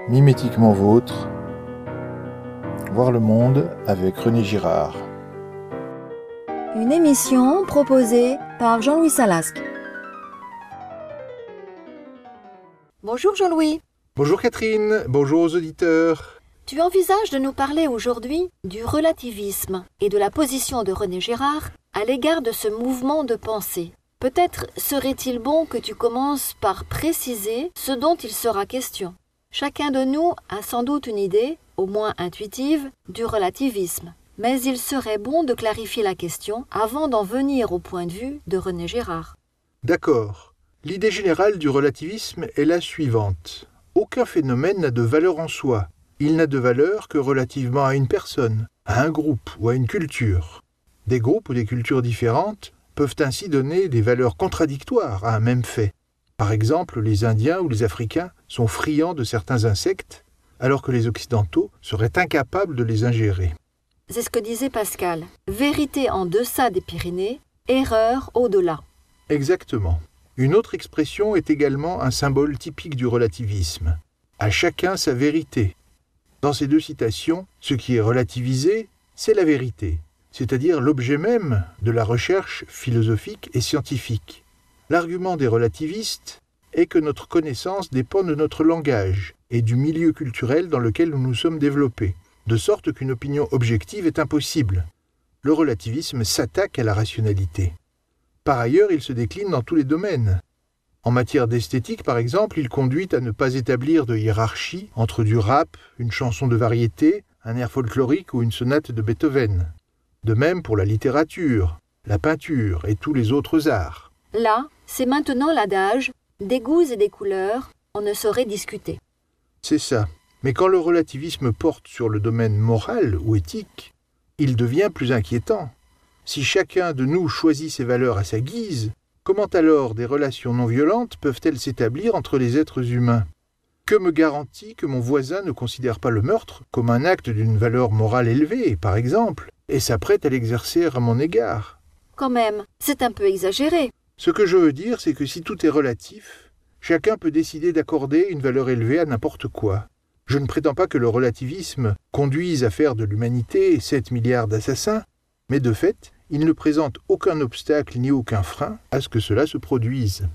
Mimétiquement vôtre, voir le monde avec René Girard. Une émission proposée par Jean-Louis Salasque. Bonjour Jean-Louis. Bonjour Catherine, bonjour aux auditeurs. Tu envisages de nous parler aujourd'hui du relativisme et de la position de René Girard à l'égard de ce mouvement de pensée. Peut-être serait-il bon que tu commences par préciser ce dont il sera question. Chacun de nous a sans doute une idée, au moins intuitive, du relativisme. Mais il serait bon de clarifier la question avant d'en venir au point de vue de René Girard. D'accord. L'idée générale du relativisme est la suivante. Aucun phénomène n'a de valeur en soi. Il n'a de valeur que relativement à une personne, à un groupe ou à une culture. Des groupes ou des cultures différentes peuvent ainsi donner des valeurs contradictoires à un même fait. Par exemple, les Indiens ou les Africains sont friands de certains insectes, alors que les Occidentaux seraient incapables de les ingérer. C'est ce que disait Pascal. Vérité en deçà des Pyrénées, erreur au-delà. Exactement. Une autre expression est également un symbole typique du relativisme. À chacun sa vérité. Dans ces deux citations, ce qui est relativisé, c'est la vérité, c'est-à-dire l'objet même de la recherche philosophique et scientifique. L'argument des relativistes est que notre connaissance dépend de notre langage et du milieu culturel dans lequel nous nous sommes développés, de sorte qu'une opinion objective est impossible. Le relativisme s'attaque à la rationalité. Par ailleurs, il se décline dans tous les domaines. En matière d'esthétique, par exemple, il conduit à ne pas établir de hiérarchie entre du rap, une chanson de variété, un air folklorique ou une sonate de Beethoven. De même pour la littérature, la peinture et tous les autres arts. Là, c'est maintenant l'adage « des goûts et des couleurs, on ne saurait discuter ». C'est ça. Mais quand le relativisme porte sur le domaine moral ou éthique, il devient plus inquiétant. Si chacun de nous choisit ses valeurs à sa guise, comment alors des relations non violentes peuvent-elles s'établir entre les êtres humains ? Que me garantit que mon voisin ne considère pas le meurtre comme un acte d'une valeur morale élevée, par exemple, et s'apprête à l'exercer à mon égard ? Quand même, c'est un peu exagéré. Ce que je veux dire, c'est que si tout est relatif, chacun peut décider d'accorder une valeur élevée à n'importe quoi. Je ne prétends pas que le relativisme conduise à faire de l'humanité 7 milliards d'assassins, mais de fait, il ne présente aucun obstacle ni aucun frein à ce que cela se produise.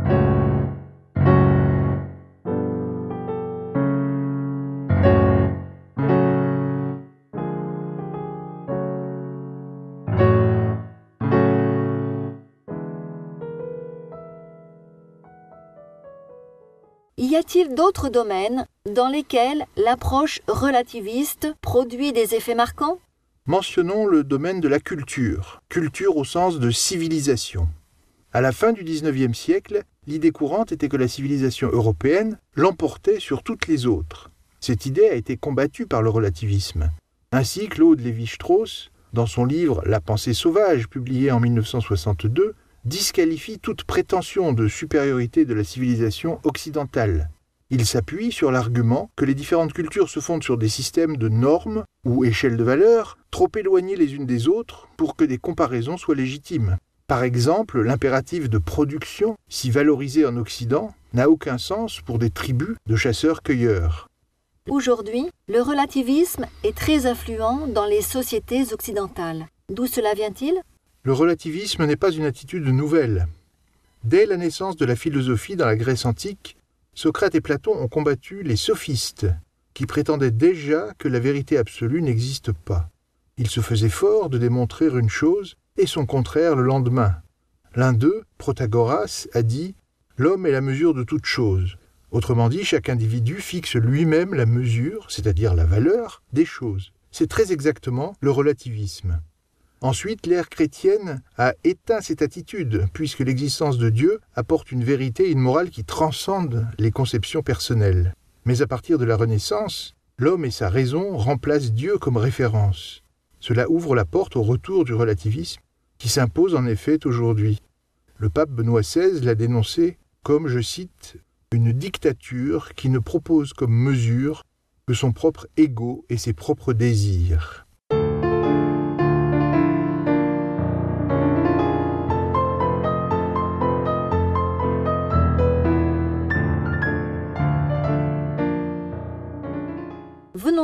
Y a-t-il d'autres domaines dans lesquels l'approche relativiste produit des effets marquants ? Mentionnons le domaine de la culture au sens de civilisation. À la fin du XIXe siècle, l'idée courante était que la civilisation européenne l'emportait sur toutes les autres. Cette idée a été combattue par le relativisme. Ainsi, Claude Lévi-Strauss, dans son livre « La pensée sauvage » publié en 1962, disqualifie toute prétention de supériorité de la civilisation occidentale. Il s'appuie sur l'argument que les différentes cultures se fondent sur des systèmes de normes ou échelles de valeurs trop éloignées les unes des autres pour que des comparaisons soient légitimes. Par exemple, l'impératif de production, si valorisé en Occident, n'a aucun sens pour des tribus de chasseurs-cueilleurs. Aujourd'hui, le relativisme est très influent dans les sociétés occidentales. D'où cela vient-il ? Le relativisme n'est pas une attitude nouvelle. Dès la naissance de la philosophie dans la Grèce antique, Socrate et Platon ont combattu les sophistes, qui prétendaient déjà que la vérité absolue n'existe pas. Ils se faisaient fort de démontrer une chose et son contraire le lendemain. L'un d'eux, Protagoras, a dit « L'homme est la mesure de toute chose ». Autrement dit, chaque individu fixe lui-même la mesure, c'est-à-dire la valeur, des choses. C'est très exactement le relativisme. Ensuite, l'ère chrétienne a éteint cette attitude, puisque l'existence de Dieu apporte une vérité et une morale qui transcendent les conceptions personnelles. Mais à partir de la Renaissance, l'homme et sa raison remplacent Dieu comme référence. Cela ouvre la porte au retour du relativisme, qui s'impose en effet aujourd'hui. Le pape Benoît XVI l'a dénoncé comme, je cite, « une dictature qui ne propose comme mesure que son propre ego et ses propres désirs ».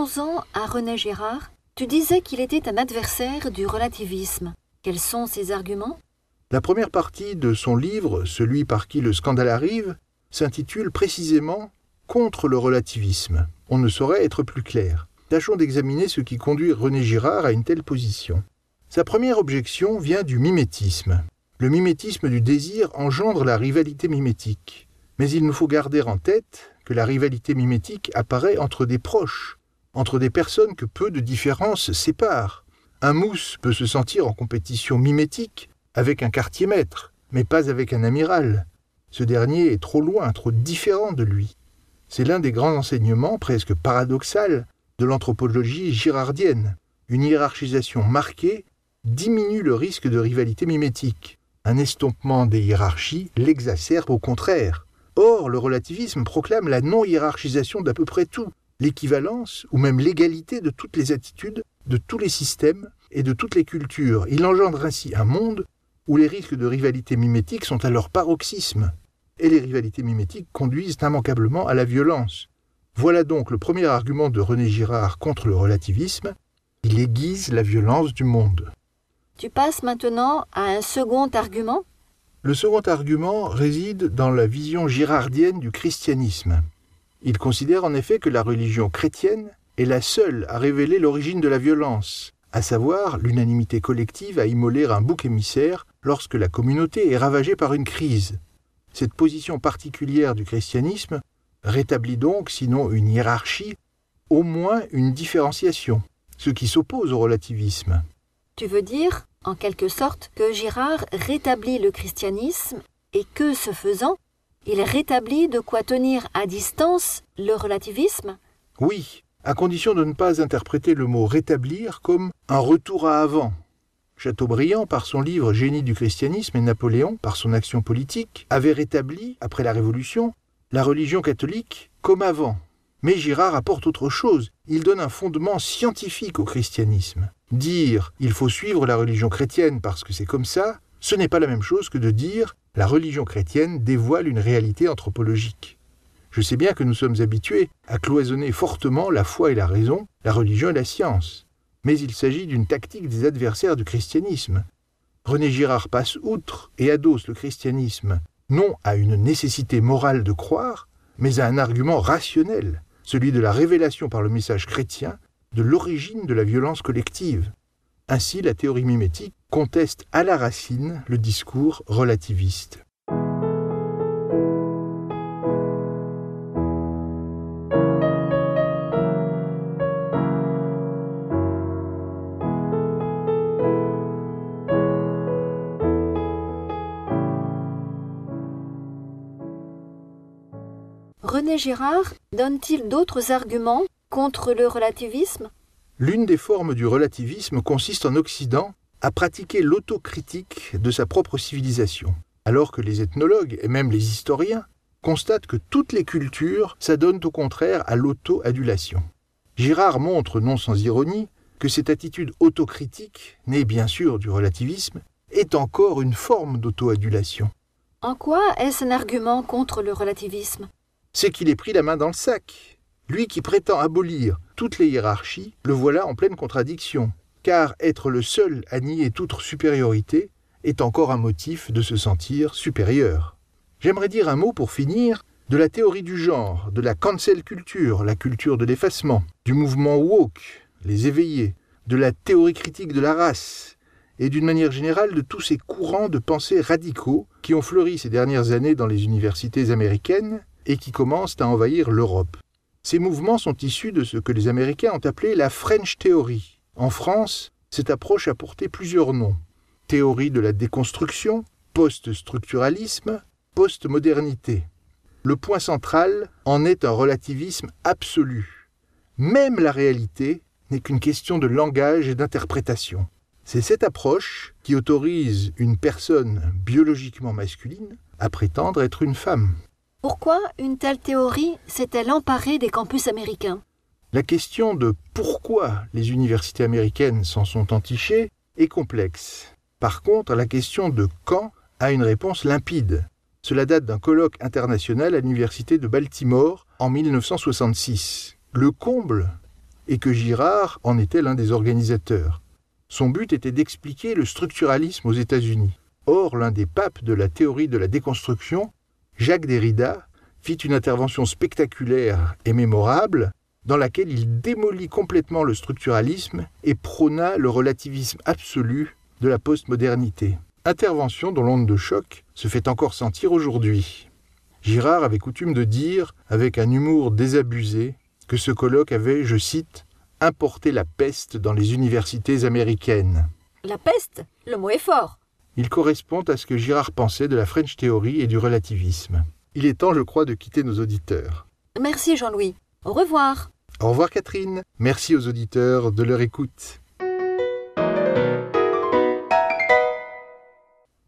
Revenons-en à René Girard. Tu disais qu'il était un adversaire du relativisme. Quels sont ses arguments ? La première partie de son livre, Celui par qui le scandale arrive, s'intitule précisément « Contre le relativisme ». On ne saurait être plus clair. Tâchons d'examiner ce qui conduit René Girard à une telle position. Sa première objection vient du mimétisme. Le mimétisme du désir engendre la rivalité mimétique. Mais il nous faut garder en tête que la rivalité mimétique apparaît entre des proches, entre des personnes que peu de différences séparent. Un mousse peut se sentir en compétition mimétique avec un quartier-maître, mais pas avec un amiral. Ce dernier est trop loin, trop différent de lui. C'est l'un des grands enseignements, presque paradoxal, de l'anthropologie girardienne. Une hiérarchisation marquée diminue le risque de rivalité mimétique. Un estompement des hiérarchies l'exacerbe au contraire. Or, le relativisme proclame la non-hiérarchisation d'à peu près tout, l'équivalence ou même l'égalité de toutes les attitudes, de tous les systèmes et de toutes les cultures. Il engendre ainsi un monde où les risques de rivalité mimétique sont à leur paroxysme. Et les rivalités mimétiques conduisent immanquablement à la violence. Voilà donc le premier argument de René Girard contre le relativisme. Il aiguise la violence du monde. Tu passes maintenant à un second argument ? Le second argument réside dans la vision girardienne du christianisme. Il considère en effet que la religion chrétienne est la seule à révéler l'origine de la violence, à savoir l'unanimité collective à immoler un bouc émissaire lorsque la communauté est ravagée par une crise. Cette position particulière du christianisme rétablit donc, sinon une hiérarchie, au moins une différenciation, ce qui s'oppose au relativisme. Tu veux dire, en quelque sorte, que Girard rétablit le christianisme et que, ce faisant, il rétablit de quoi tenir à distance le relativisme ? Oui, à condition de ne pas interpréter le mot « rétablir » comme un retour à avant. Chateaubriand, par son livre « Génie du christianisme » et Napoléon, par son action politique, avait rétabli, après la Révolution, la religion catholique comme avant. Mais Girard apporte autre chose. Il donne un fondement scientifique au christianisme. Dire « il faut suivre la religion chrétienne parce que c'est comme ça », ce n'est pas la même chose que de dire « la religion chrétienne dévoile une réalité anthropologique ». Je sais bien que nous sommes habitués à cloisonner fortement la foi et la raison, la religion et la science. Mais il s'agit d'une tactique des adversaires du christianisme. René Girard passe outre et adosse le christianisme non à une nécessité morale de croire, mais à un argument rationnel, celui de la révélation par le message chrétien de l'origine de la violence collective. Ainsi, la théorie mimétique conteste à la racine le discours relativiste. René Girard donne-t-il d'autres arguments contre le relativisme ? L'une des formes du relativisme consiste en Occident à pratiquer l'autocritique de sa propre civilisation, alors que les ethnologues et même les historiens constatent que toutes les cultures s'adonnent au contraire à l'auto-adulation. Girard montre, non sans ironie, que cette attitude autocritique, née bien sûr du relativisme, est encore une forme d'auto-adulation. En quoi est-ce un argument contre le relativisme ? C'est qu'il ait pris la main dans le sac. Lui qui prétend abolir toutes les hiérarchies, le voilà en pleine contradiction, car être le seul à nier toute supériorité est encore un motif de se sentir supérieur. J'aimerais dire un mot pour finir de la théorie du genre, de la cancel culture, la culture de l'effacement, du mouvement woke, les éveillés, de la théorie critique de la race, et d'une manière générale de tous ces courants de pensée radicaux qui ont fleuri ces dernières années dans les universités américaines et qui commencent à envahir l'Europe. Ces mouvements sont issus de ce que les Américains ont appelé la French Theory. En France, cette approche a porté plusieurs noms. Théorie de la déconstruction, post-structuralisme, post-modernité. Le point central en est un relativisme absolu. Même la réalité n'est qu'une question de langage et d'interprétation. C'est cette approche qui autorise une personne biologiquement masculine à prétendre être une femme. Pourquoi une telle théorie s'est-elle emparée des campus américains ? La question de pourquoi les universités américaines s'en sont entichées est complexe. Par contre, la question de quand a une réponse limpide. Cela date d'un colloque international à l'université de Baltimore en 1966. Le comble et que Girard en était l'un des organisateurs. Son but était d'expliquer le structuralisme aux États-Unis. Or, l'un des papes de la théorie de la déconstruction, Jacques Derrida, fit une intervention spectaculaire et mémorable dans laquelle il démolit complètement le structuralisme et prôna le relativisme absolu de la postmodernité. Intervention dont l'onde de choc se fait encore sentir aujourd'hui. Girard avait coutume de dire, avec un humour désabusé, que ce colloque avait, je cite, « importé la peste dans les universités américaines ». La peste? Le mot est fort. Il correspond à ce que Girard pensait de la French Theory et du relativisme. Il est temps, je crois, de quitter nos auditeurs. Merci Jean-Louis. Au revoir. Au revoir Catherine. Merci aux auditeurs de leur écoute.